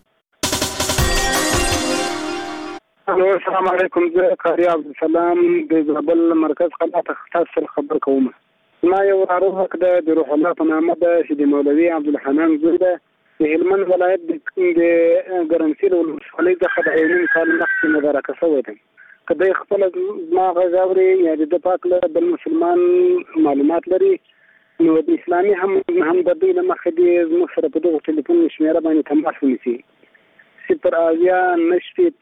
السلام علیکم، زه قاری عبدالسلام د زابل مرکز قلعه تاسو خبر کوم. ما یو ناروغ د روح الله په نامه ده چې د مولوي عبدالحنان زوی ده د هلمند ولایت د ګرمسیر ولسوالۍ څخه د یو نیم کال مخکې مبارکه شوی ده. که دی خپله زما غږ اوري یا د ده پاک له بل مسلمان معلومات لري نو د اسلامي هم هم د دوی له مخې دې زموږ سره په دغو ټلیفون شمېره باندې تماس ونیسي. صفر اویا نه شپېته